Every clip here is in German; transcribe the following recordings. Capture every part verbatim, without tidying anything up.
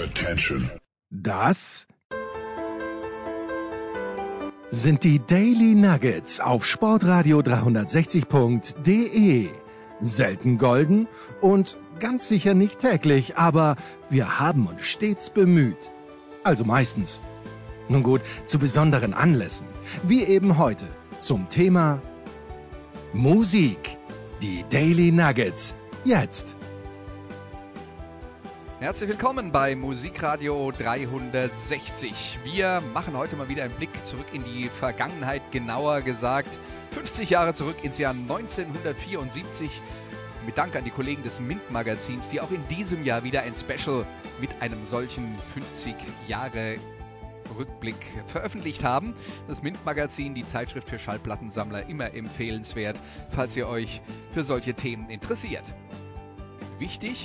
Attention. Das sind die Daily Nuggets auf Sportradio dreihundertsechzig Punkt de. Selten golden und ganz sicher nicht täglich, aber wir haben uns stets bemüht. Also meistens. Nun gut, zu besonderen Anlässen, wie eben heute, zum Thema Musik. Die Daily Nuggets, jetzt. Herzlich willkommen bei Musikradio dreihundertsechzig. Wir machen heute mal wieder einen Blick zurück in die Vergangenheit, genauer gesagt fünfzig Jahre zurück ins Jahr neunzehnhundertvierundsiebzig. Mit Dank an die Kollegen des Mint-Magazins, die auch in diesem Jahr wieder ein Special mit einem solchen fünfzig Jahre Rückblick veröffentlicht haben. Das Mint-Magazin, die Zeitschrift für Schallplattensammler, immer empfehlenswert, falls ihr euch für solche Themen interessiert. Wichtig: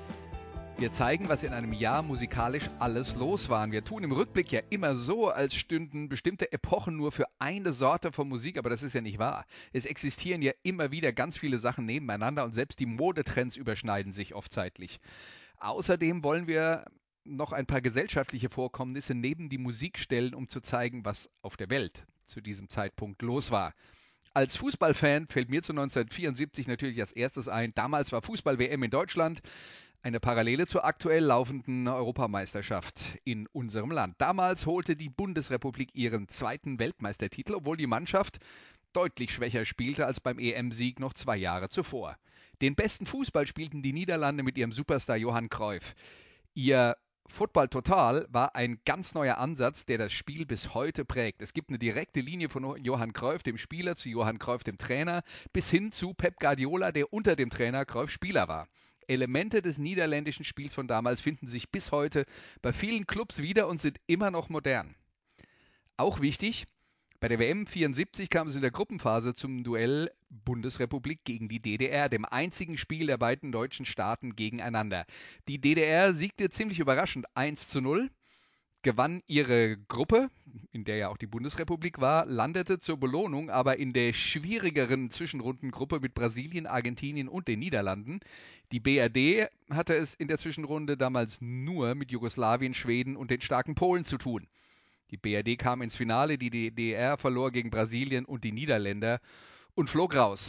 wir zeigen, was in einem Jahr musikalisch alles los war. Wir tun im Rückblick ja immer so, als stünden bestimmte Epochen nur für eine Sorte von Musik, aber das ist ja nicht wahr. Es existieren ja immer wieder ganz viele Sachen nebeneinander und selbst die Modetrends überschneiden sich oft zeitlich. Außerdem wollen wir noch ein paar gesellschaftliche Vorkommnisse neben die Musik stellen, um zu zeigen, was auf der Welt zu diesem Zeitpunkt los war. Als Fußballfan fällt mir zu neunzehnhundertvierundsiebzig natürlich als erstes ein, damals war Fußball-W M in Deutschland. Eine Parallele zur aktuell laufenden Europameisterschaft in unserem Land. Damals holte die Bundesrepublik ihren zweiten Weltmeistertitel, obwohl die Mannschaft deutlich schwächer spielte als beim E M-Sieg noch zwei Jahre zuvor. Den besten Fußball spielten die Niederlande mit ihrem Superstar Johan Cruyff. Ihr Football Total war ein ganz neuer Ansatz, der das Spiel bis heute prägt. Es gibt eine direkte Linie von Johan Cruyff, dem Spieler, zu Johan Cruyff, dem Trainer, bis hin zu Pep Guardiola, der unter dem Trainer Cruyff Spieler war. Elemente des niederländischen Spiels von damals finden sich bis heute bei vielen Clubs wieder und sind immer noch modern. Auch wichtig: bei der W M vierundsiebzig kam es in der Gruppenphase zum Duell Bundesrepublik gegen die D D R, dem einzigen Spiel der beiden deutschen Staaten gegeneinander. Die D D R siegte ziemlich überraschend eins zu null, gewann ihre Gruppe, in der ja auch die Bundesrepublik war, landete zur Belohnung aber in der schwierigeren Zwischenrundengruppe mit Brasilien, Argentinien und den Niederlanden. Die B R D hatte es in der Zwischenrunde damals nur mit Jugoslawien, Schweden und den starken Polen zu tun. Die B R D kam ins Finale, die D D R verlor gegen Brasilien und die Niederländer und flog raus.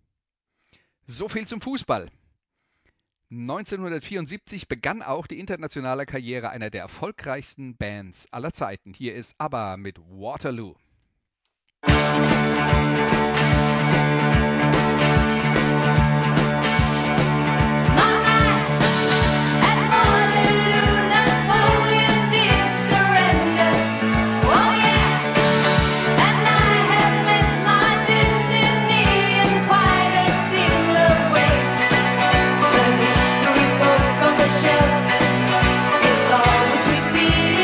So viel zum Fußball. neunzehnhundertvierundsiebzig begann auch die internationale Karriere einer der erfolgreichsten Bands aller Zeiten. Hier ist ABBA mit Waterloo.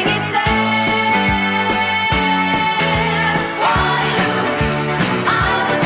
Waterloo,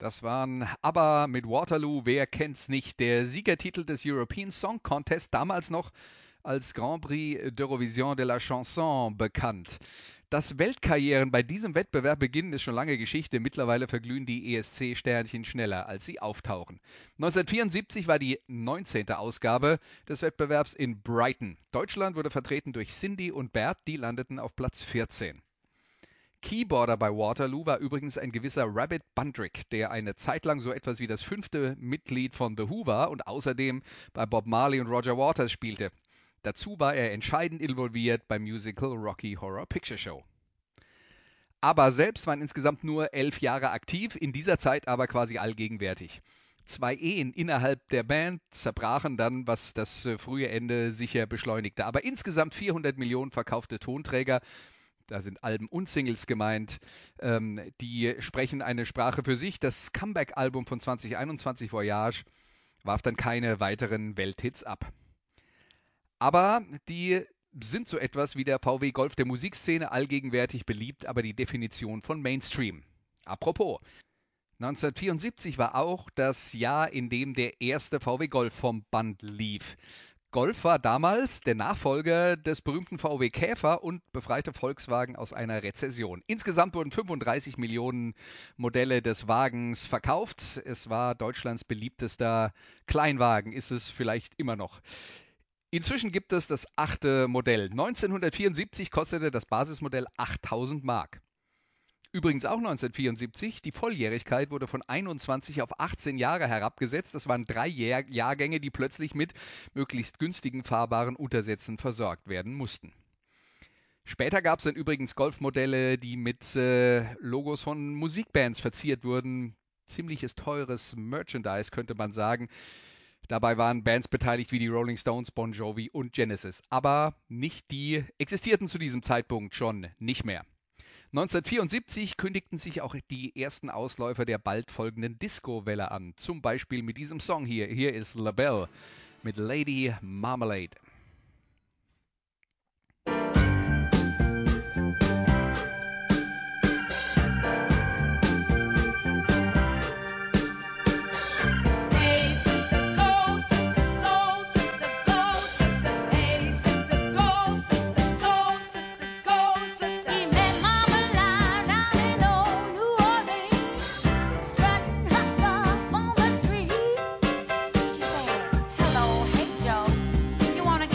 Das waren ABBA mit Waterloo, wer kennt's nicht? Der Siegertitel des European Song Contest, damals noch als Grand Prix d'Eurovision de la Chanson bekannt. Dass Weltkarrieren bei diesem Wettbewerb beginnen, ist schon lange Geschichte. Mittlerweile verglühen die E S C-Sternchen schneller, als sie auftauchen. neunzehnhundertvierundsiebzig war die neunzehnte Ausgabe des Wettbewerbs in Brighton. Deutschland wurde vertreten durch Cindy und Bert, die landeten auf Platz vierzehn. Keyboarder bei Waterloo war übrigens ein gewisser Rabbit Bundrick, der eine Zeit lang so etwas wie das fünfte Mitglied von The Who war und außerdem bei Bob Marley und Roger Waters spielte. Dazu war er entscheidend involviert beim Musical Rocky Horror Picture Show. ABBA selbst waren insgesamt nur elf Jahre aktiv, in dieser Zeit aber quasi allgegenwärtig. Zwei Ehen innerhalb der Band zerbrachen dann, was das frühe Ende sicher beschleunigte. Aber insgesamt vierhundert Millionen verkaufte Tonträger, da sind Alben und Singles gemeint, ähm, die sprechen eine Sprache für sich. Das Comeback-Album von zwanzig einundzwanzig, Voyage, warf dann keine weiteren Welthits ab. Aber die sind so etwas wie der V W Golf der Musikszene, allgegenwärtig beliebt, aber die Definition von Mainstream. Apropos, neunzehnhundertvierundsiebzig war auch das Jahr, in dem der erste V W Golf vom Band lief. Golf war damals der Nachfolger des berühmten V W Käfer und befreite Volkswagen aus einer Rezession. Insgesamt wurden fünfunddreißig Millionen Modelle des Wagens verkauft. Es war Deutschlands beliebtester Kleinwagen, ist es vielleicht immer noch. Inzwischen gibt es das achte Modell. neunzehnhundertvierundsiebzig kostete das Basismodell achttausend Mark. Übrigens auch neunzehnhundertvierundsiebzig, die Volljährigkeit wurde von einundzwanzig auf achtzehn Jahre herabgesetzt. Das waren drei Jahr- Jahrgänge, die plötzlich mit möglichst günstigen fahrbaren Untersätzen versorgt werden mussten. Später gab es dann übrigens Golfmodelle, die mit äh, Logos von Musikbands verziert wurden. Ziemliches teures Merchandise, könnte man sagen. Dabei waren Bands beteiligt wie die Rolling Stones, Bon Jovi und Genesis. Aber nicht die existierten zu diesem Zeitpunkt schon nicht mehr. neunzehnhundertvierundsiebzig kündigten sich auch die ersten Ausläufer der bald folgenden Disco-Welle an. Zum Beispiel mit diesem Song hier. Hier ist LaBelle mit Lady Marmalade. She said, hello, hey Joe, you wanna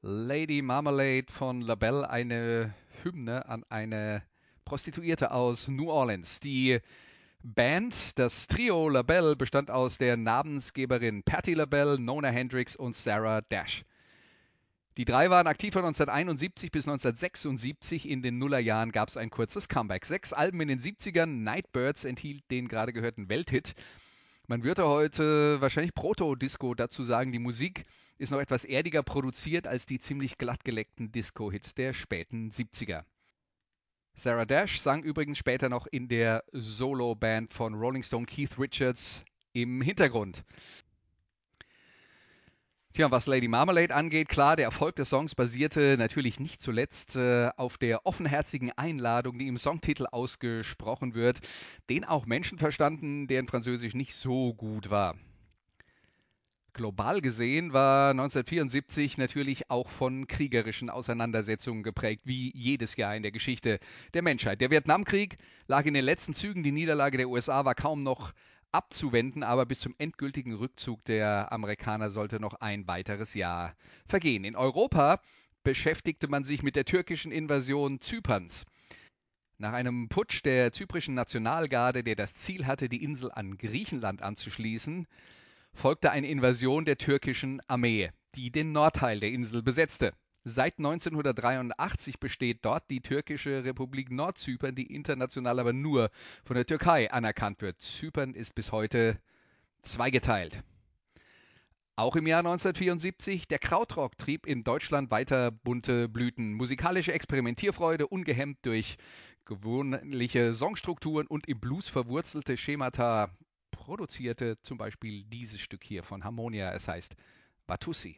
Lady Marmalade von LaBelle, eine Hymne an eine Prostituierte aus New Orleans. Die Band, das Trio LaBelle, bestand aus der Namensgeberin Patti LaBelle, Nona Hendrix und Sarah Dash. Die drei waren aktiv von neunzehnhunderteinundsiebzig bis neunzehnhundertsechsundsiebzig. In den Nullerjahren gab es ein kurzes Comeback. Sechs Alben in den siebzigern. Nightbirds enthielt den gerade gehörten Welthit. Man würde heute wahrscheinlich Proto-Disco dazu sagen. Die Musik ist noch etwas erdiger produziert als die ziemlich glattgeleckten Disco-Hits der späten siebziger. Sarah Dash sang übrigens später noch in der Solo-Band von Rolling Stone Keith Richards im Hintergrund. Tja, was Lady Marmalade angeht, klar, der Erfolg des Songs basierte natürlich nicht zuletzt äh, auf der offenherzigen Einladung, die im Songtitel ausgesprochen wird, den auch Menschen verstanden, deren Französisch nicht so gut war. Global gesehen war neunzehnhundertvierundsiebzig natürlich auch von kriegerischen Auseinandersetzungen geprägt, wie jedes Jahr in der Geschichte der Menschheit. Der Vietnamkrieg lag in den letzten Zügen, die Niederlage der U S A war kaum noch abzuwenden, aber bis zum endgültigen Rückzug der Amerikaner sollte noch ein weiteres Jahr vergehen. In Europa beschäftigte man sich mit der türkischen Invasion Zyperns. Nach einem Putsch der zyprischen Nationalgarde, der das Ziel hatte, die Insel an Griechenland anzuschließen, folgte eine Invasion der türkischen Armee, die den Nordteil der Insel besetzte. Seit neunzehnhundertdreiundachtzig besteht dort die türkische Republik Nordzypern, die international aber nur von der Türkei anerkannt wird. Zypern ist bis heute zweigeteilt. Auch im Jahr neunzehnhundertvierundsiebzig, der Krautrock trieb in Deutschland weiter bunte Blüten. Musikalische Experimentierfreude, ungehemmt durch gewöhnliche Songstrukturen und im Blues verwurzelte Schemata, produzierte zum Beispiel dieses Stück hier von Harmonia. Es heißt Watussi.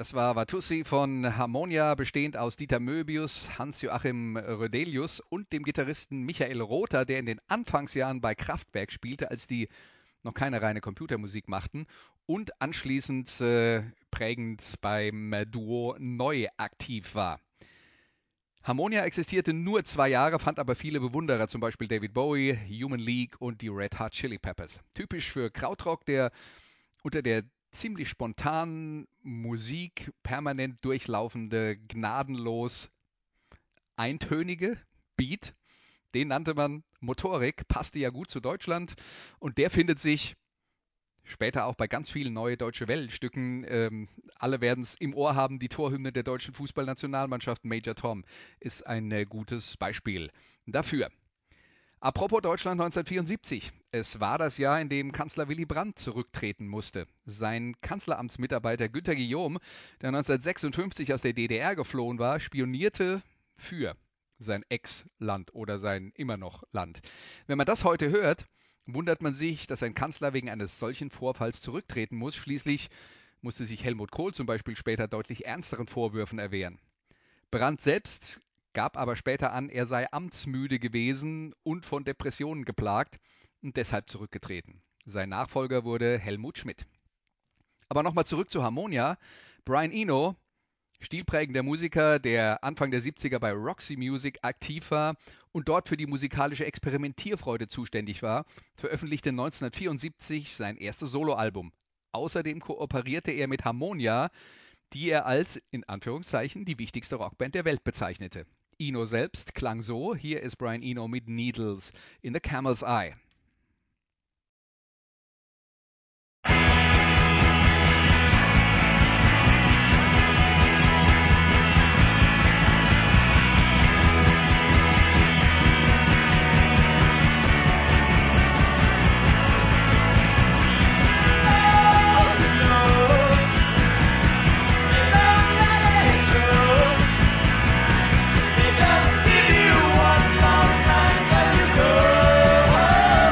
Das war Watussi von Harmonia, bestehend aus Dieter Möbius, Hans-Joachim Rödelius und dem Gitarristen Michael Rother, der in den Anfangsjahren bei Kraftwerk spielte, als die noch keine reine Computermusik machten und anschließend äh, prägend beim Duo Neu aktiv war. Harmonia existierte nur zwei Jahre, fand aber viele Bewunderer, zum Beispiel David Bowie, Human League und die Red Hot Chili Peppers. Typisch für Krautrock, der unter der ziemlich spontanen Musik permanent durchlaufende, gnadenlos eintönige Beat. Den nannte man Motorik, passte ja gut zu Deutschland und der findet sich später auch bei ganz vielen Neue Deutsche Welle-Stücken. Ähm, alle werden es im Ohr haben, die Torhymne der deutschen Fußballnationalmannschaft. Major Tom ist ein äh, gutes Beispiel dafür. Apropos Deutschland neunzehnhundertvierundsiebzig. Es war das Jahr, in dem Kanzler Willy Brandt zurücktreten musste. Sein Kanzleramtsmitarbeiter Günter Guillaume, der neunzehnhundertsechsundfünfzig aus der D D R geflohen war, spionierte für sein Ex-Land oder sein immer noch Land. Wenn man das heute hört, wundert man sich, dass ein Kanzler wegen eines solchen Vorfalls zurücktreten muss. Schließlich musste sich Helmut Kohl zum Beispiel später deutlich ernsteren Vorwürfen erwehren. Brandt selbst gab aber später an, er sei amtsmüde gewesen und von Depressionen geplagt und deshalb zurückgetreten. Sein Nachfolger wurde Helmut Schmidt. Aber nochmal zurück zu Harmonia. Brian Eno, stilprägender Musiker, der Anfang der siebziger bei Roxy Music aktiv war und dort für die musikalische Experimentierfreude zuständig war, veröffentlichte neunzehnhundertvierundsiebzig sein erstes Soloalbum. Außerdem kooperierte er mit Harmonia, die er als, in Anführungszeichen, die wichtigste Rockband der Welt bezeichnete. Eno selbst klang so. Hier ist Brian Eno mit Needles in the Camel's Eye. Just give you one long time, so you go.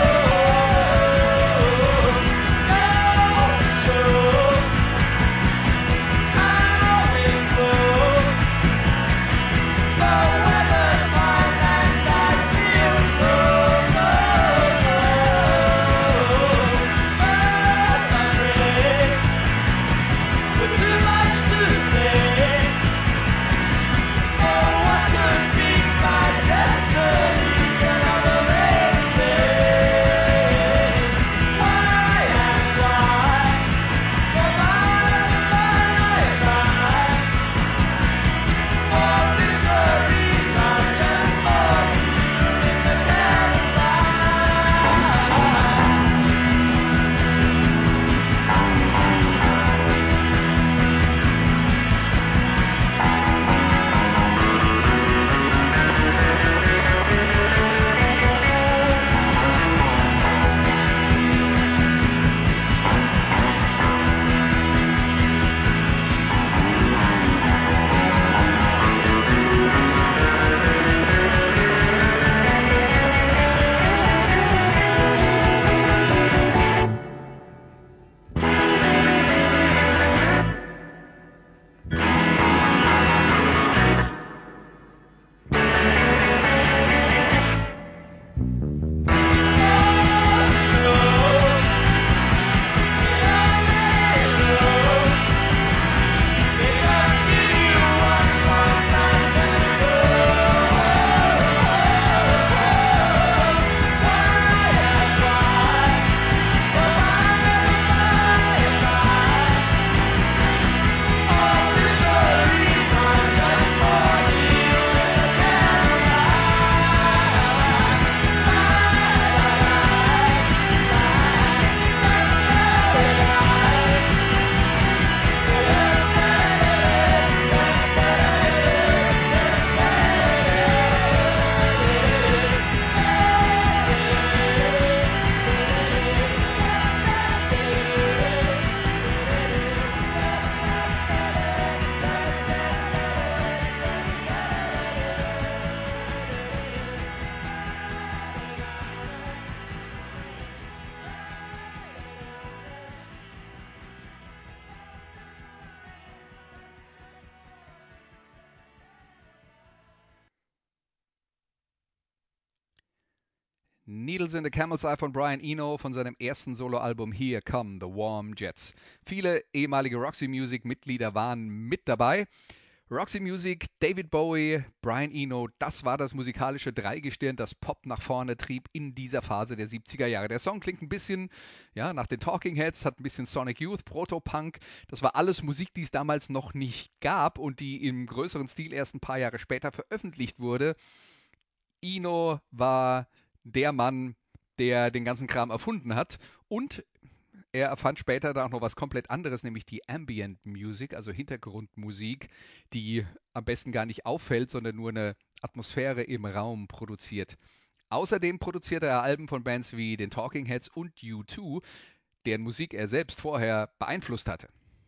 Needles in the Camel's Eye von Brian Eno von seinem ersten Soloalbum Here Come the Warm Jets. Viele ehemalige Roxy Music-Mitglieder waren mit dabei. Roxy Music, David Bowie, Brian Eno, das war das musikalische Dreigestirn, das Pop nach vorne trieb in dieser Phase der siebziger Jahre. Der Song klingt ein bisschen ja, nach den Talking Heads, hat ein bisschen Sonic Youth, Proto-Punk. Das war alles Musik, die es damals noch nicht gab und die im größeren Stil erst ein paar Jahre später veröffentlicht wurde. Eno war der Mann, der den ganzen Kram erfunden hat, und er erfand später dann auch noch was komplett anderes, nämlich die Ambient Music, also Hintergrundmusik, die am besten gar nicht auffällt, sondern nur eine Atmosphäre im Raum produziert. Außerdem produzierte er Alben von Bands wie den Talking Heads und U zwei, deren Musik er selbst vorher beeinflusst hatte.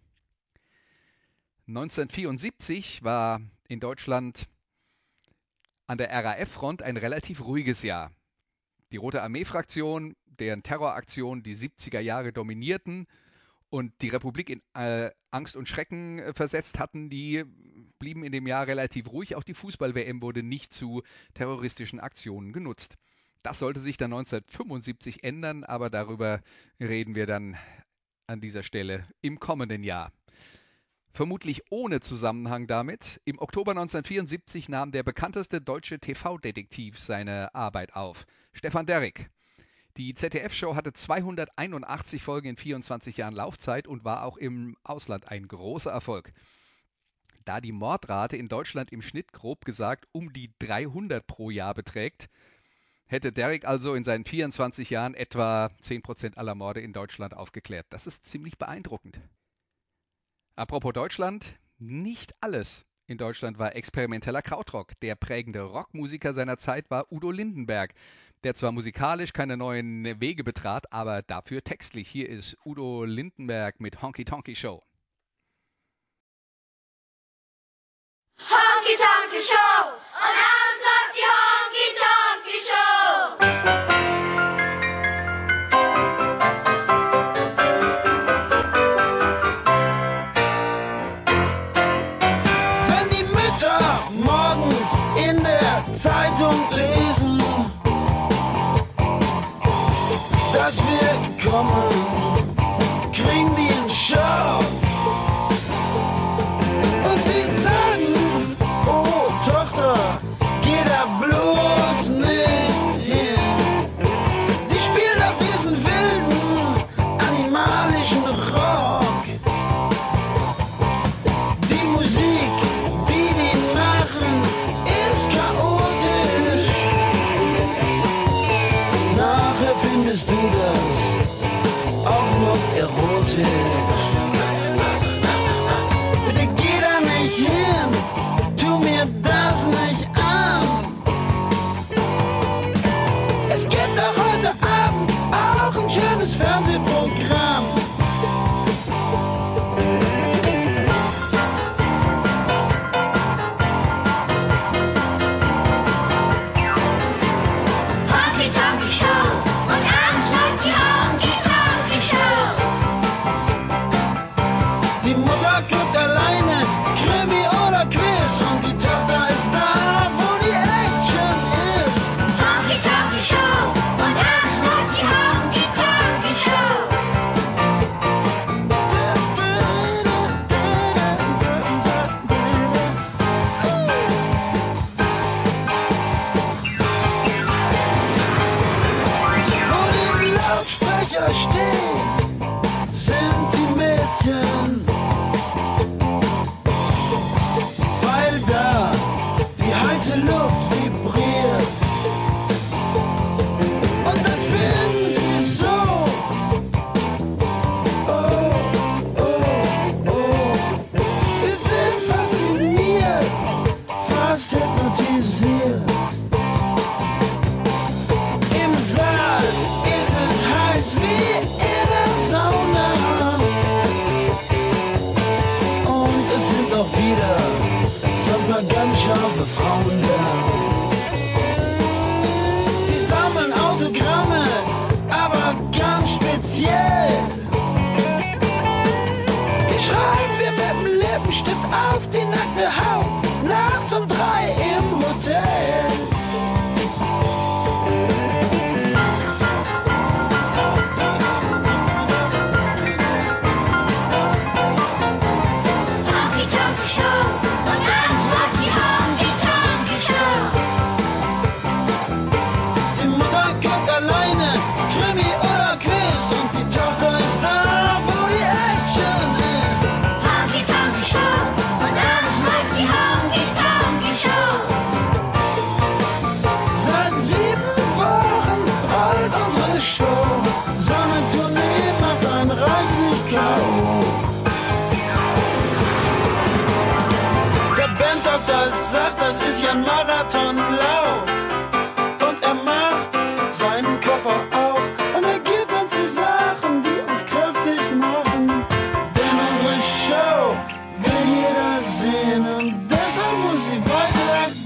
neunzehnhundertvierundsiebzig war in Deutschland an der R A F-Front ein relativ ruhiges Jahr. Die Rote Armee-Fraktion, deren Terroraktionen die siebziger Jahre dominierten und die Republik in äh, Angst und Schrecken äh, versetzt hatten, die blieben in dem Jahr relativ ruhig. Auch die Fußball-W M wurde nicht zu terroristischen Aktionen genutzt. Das sollte sich dann neunzehnhundertfünfundsiebzig ändern, aber darüber reden wir dann an dieser Stelle im kommenden Jahr. Vermutlich ohne Zusammenhang damit. Im Oktober neunzehnhundertvierundsiebzig nahm der bekannteste deutsche T V-Detektiv seine Arbeit auf, Stefan Derrick. Die Z D F-Show hatte zweihunderteinundachtzig Folgen in vierundzwanzig Jahren Laufzeit und war auch im Ausland ein großer Erfolg. Da die Mordrate in Deutschland im Schnitt grob gesagt um die dreihundert pro Jahr beträgt, hätte Derrick also in seinen vierundzwanzig Jahren etwa zehn Prozent aller Morde in Deutschland aufgeklärt. Das ist ziemlich beeindruckend. Apropos Deutschland, nicht alles in Deutschland war experimenteller Krautrock. Der prägende Rockmusiker seiner Zeit war Udo Lindenberg, der zwar musikalisch keine neuen Wege betrat, aber dafür textlich. Hier ist Udo Lindenberg mit Honky Tonky Show. Honky Tonky Show! Und abends läuft die Honky Tonky Show! Zeitung lesen, dass wir kommen, kriegen die einen Schock. Und sie sagen, oh Tochter, geh da bloß nicht hin. Die spielen auf diesen wilden, animalischen Rock. Die Musik, die die machen, ist chaotisch. Findest du das auch noch erotisch? Bitte geh da nicht hin, tu mir das nicht an. Es gibt doch heute Abend auch ein schönes Fernsehprogramm. Scharfe Frauen da. Die sammeln Autogramme, aber ganz speziell. Die schreiben wir mit dem Lippenstift auf die nackte Haut, nachts um drei im Hotel. sagt, das ist ja ein Marathonlauf. Und er macht seinen Koffer auf und er gibt uns die Sachen, die uns kräftig machen. Denn unsere Show will jeder sehen und deshalb muss sie weitergehen.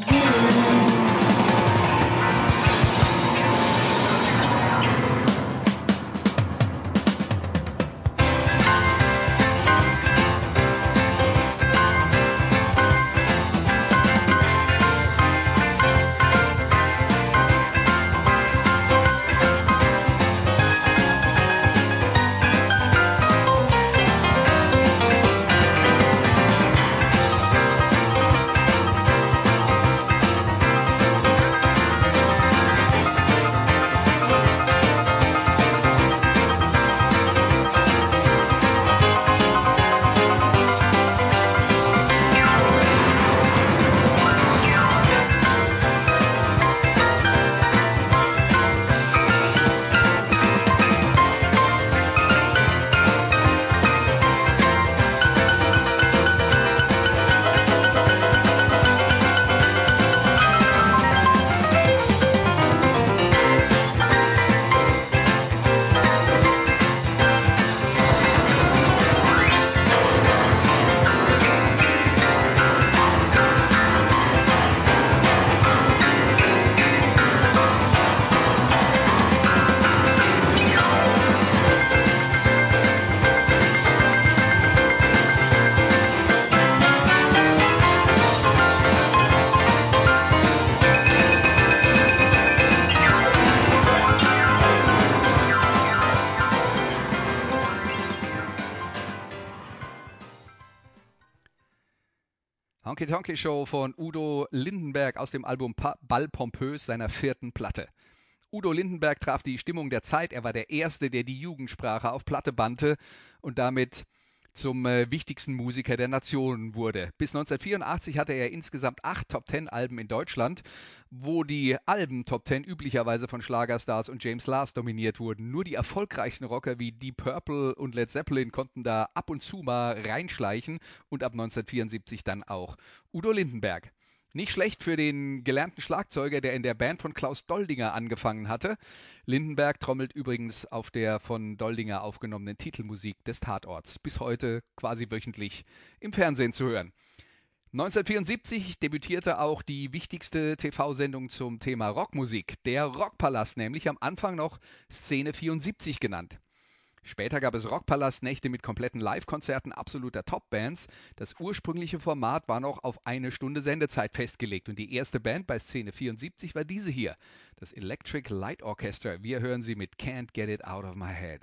Honky Tonky Show von Udo Lindenberg aus dem Album pa- Ball Pompös, seiner vierten Platte. Udo Lindenberg traf die Stimmung der Zeit. Er war der Erste, der die Jugendsprache auf Platte bannte und damit zum äh, wichtigsten Musiker der Nation wurde. Bis neunzehnhundertvierundachtzig hatte er insgesamt acht Top-Ten-Alben in Deutschland, wo die Alben-Top Ten üblicherweise von Schlagerstars und James Last dominiert wurden. Nur die erfolgreichsten Rocker wie Deep Purple und Led Zeppelin konnten da ab und zu mal reinschleichen und ab neunzehnhundertvierundsiebzig dann auch. Udo Lindenberg. Nicht schlecht für den gelernten Schlagzeuger, der in der Band von Klaus Doldinger angefangen hatte. Lindenberg trommelt übrigens auf der von Doldinger aufgenommenen Titelmusik des Tatorts. Bis heute quasi wöchentlich im Fernsehen zu hören. neunzehnhundertvierundsiebzig debütierte auch die wichtigste T V-Sendung zum Thema Rockmusik. Der Rockpalast, nämlich am Anfang noch Szene vierundsiebzig genannt. Später gab es Rockpalast-Nächte mit kompletten Live-Konzerten absoluter Top-Bands. Das ursprüngliche Format war noch auf eine Stunde Sendezeit festgelegt. Und die erste Band bei Szene vierundsiebzig war diese hier, das Electric Light Orchestra. Wir hören sie mit Can't Get It Out of My Head.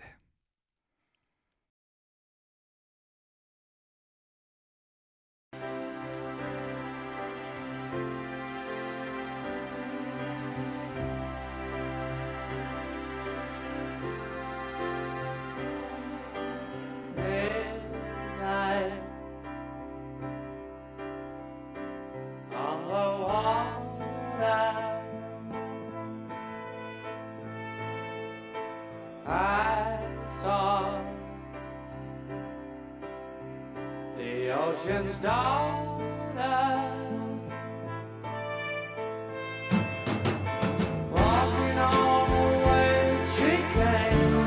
Ocean's daughter, walking on the way she came,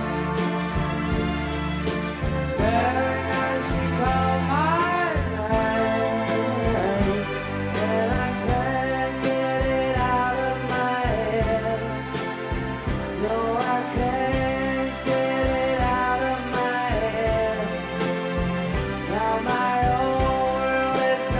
staring as she called my name, and I can't get it out of my head. No, I can't get it out of my head. Now my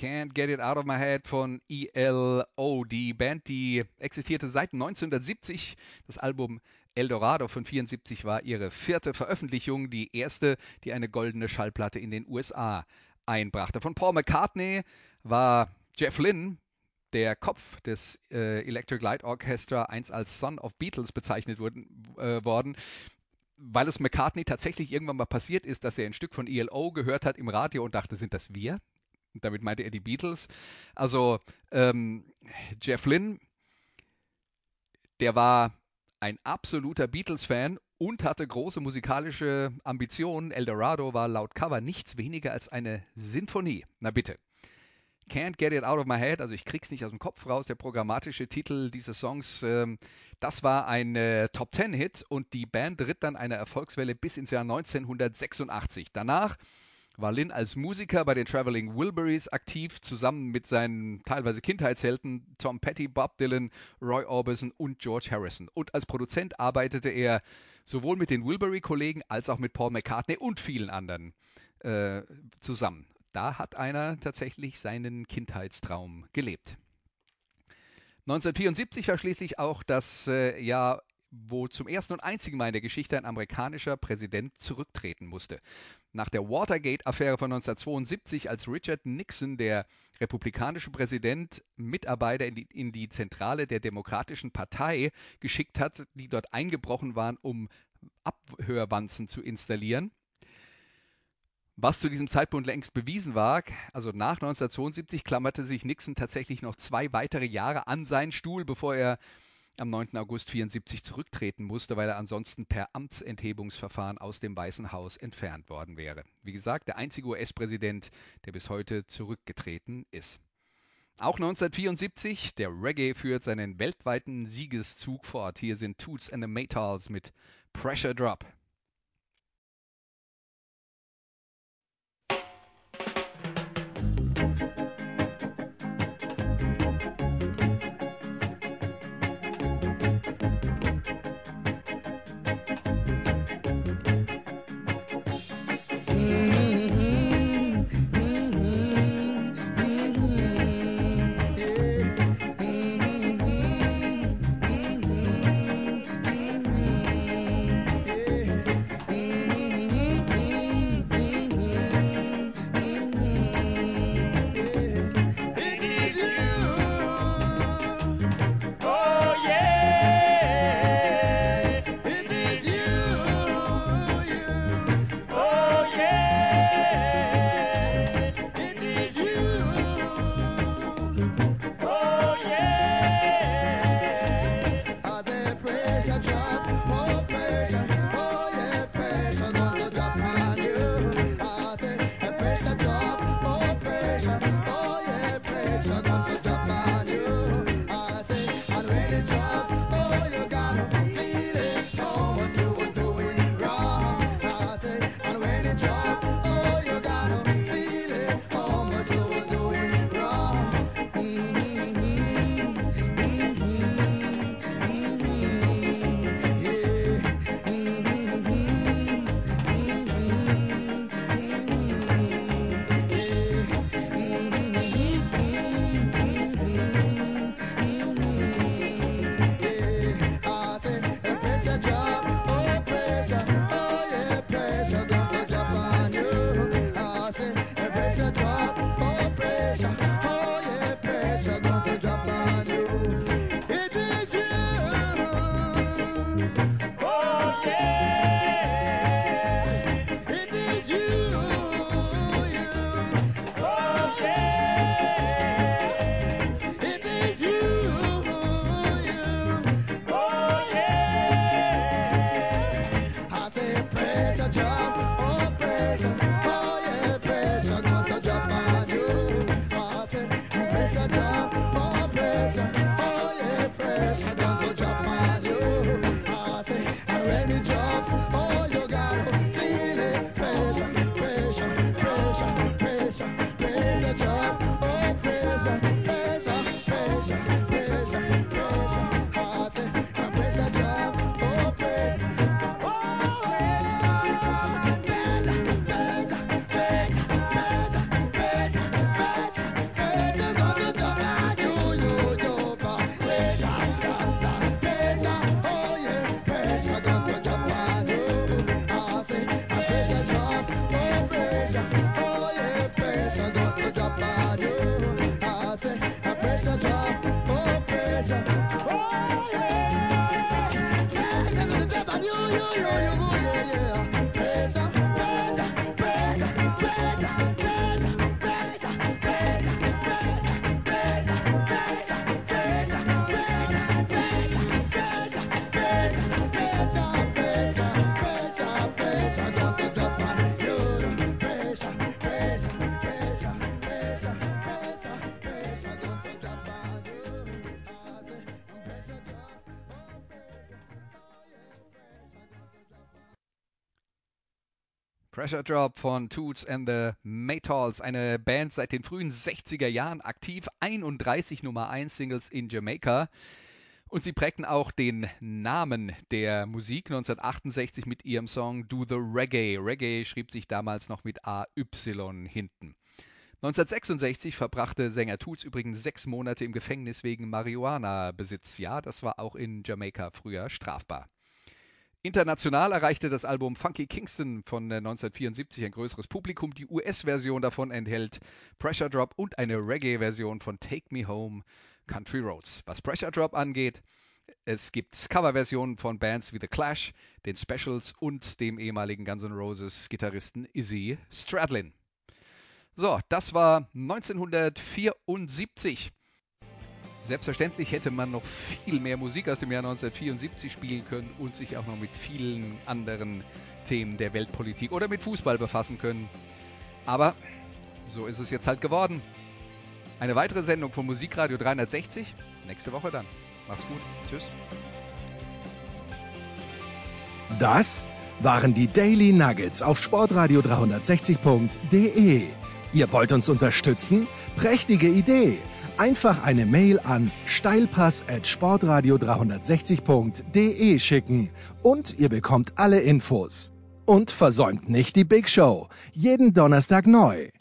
Can't Get It Out of My Head von E L O. Die Band, die existierte seit neunzehnhundertsiebzig. Das Album Eldorado von vierundsiebzig war ihre vierte Veröffentlichung, die erste, die eine goldene Schallplatte in den U S A einbrachte. Von Paul McCartney war Jeff Lynne, der Kopf des äh, Electric Light Orchestra, einst als Son of Beatles bezeichnet wurden, äh, worden, weil es McCartney tatsächlich irgendwann mal passiert ist, dass er ein Stück von E L O gehört hat im Radio und dachte, sind das wir? Und damit meinte er die Beatles. Also ähm, Jeff Lynne, der war ein absoluter Beatles-Fan und hatte große musikalische Ambitionen. Eldorado war laut Cover nichts weniger als eine Sinfonie. Na bitte. Can't Get It Out of My Head, also ich krieg's nicht aus dem Kopf raus, der programmatische Titel dieses Songs, ähm, das war ein äh, Top-Ten-Hit und die Band ritt dann eine Erfolgswelle bis ins Jahr neunzehnhundertsechsundachtzig. Danach war Lynne als Musiker bei den Traveling Wilburys aktiv, zusammen mit seinen teilweise Kindheitshelden Tom Petty, Bob Dylan, Roy Orbison und George Harrison. Und als Produzent arbeitete er sowohl mit den Wilbury-Kollegen als auch mit Paul McCartney und vielen anderen äh, zusammen. Da hat einer tatsächlich seinen Kindheitstraum gelebt. neunzehnhundertvierundsiebzig war schließlich auch das äh, Jahr, wo zum ersten und einzigen Mal in der Geschichte ein amerikanischer Präsident zurücktreten musste. Nach der Watergate-Affäre von neunzehnhundertzweiundsiebzig, als Richard Nixon, der republikanische Präsident, Mitarbeiter in die, in die Zentrale der Demokratischen Partei geschickt hat, die dort eingebrochen waren, um Abhörwanzen zu installieren. Was zu diesem Zeitpunkt längst bewiesen war, also nach neunzehnhundertzweiundsiebzig klammerte sich Nixon tatsächlich noch zwei weitere Jahre an seinen Stuhl, bevor er am neunten August vierundsiebzig zurücktreten musste, weil er ansonsten per Amtsenthebungsverfahren aus dem Weißen Haus entfernt worden wäre. Wie gesagt, der einzige U S-Präsident, der bis heute zurückgetreten ist. Auch neunzehnhundertvierundsiebzig, der Reggae führt seinen weltweiten Siegeszug fort. Hier sind Toots and the Maytals mit Pressure Drop. Yeah. Pressure Drop von Toots and the Maytals, eine Band seit den frühen sechziger Jahren aktiv, einunddreißig Nummer eins Singles in Jamaika. Und sie prägten auch den Namen der Musik neunzehnhundertachtundsechzig mit ihrem Song Do the Reggae. Reggae schrieb sich damals noch mit A Y hinten. neunzehnhundertsechsundsechzig verbrachte Sänger Toots übrigens sechs Monate im Gefängnis wegen Marihuana-Besitz. Ja, das war auch in Jamaika früher strafbar. International erreichte das Album Funky Kingston von neunzehnhundertvierundsiebzig ein größeres Publikum. Die U S-Version davon enthält Pressure Drop und eine Reggae-Version von Take Me Home, Country Roads. Was Pressure Drop angeht, es gibt Coverversionen von Bands wie The Clash, den Specials und dem ehemaligen Guns N' Roses Gitarristen Izzy Stradlin. So, das war neunzehnhundertvierundsiebzig. Selbstverständlich hätte man noch viel mehr Musik aus dem Jahr neunzehnhundertvierundsiebzig spielen können und sich auch noch mit vielen anderen Themen der Weltpolitik oder mit Fußball befassen können. Aber so ist es jetzt halt geworden. Eine weitere Sendung von Musikradio dreihundertsechzig, nächste Woche dann. Macht's gut. Tschüss. Das waren die Daily Nuggets auf sportradio dreihundertsechzig punkt de. Ihr wollt uns unterstützen? Prächtige Idee! Einfach eine Mail an steilpass at sportradio dreihundertsechzig punkt de schicken und ihr bekommt alle Infos. Und versäumt nicht die Big Show. Jeden Donnerstag neu.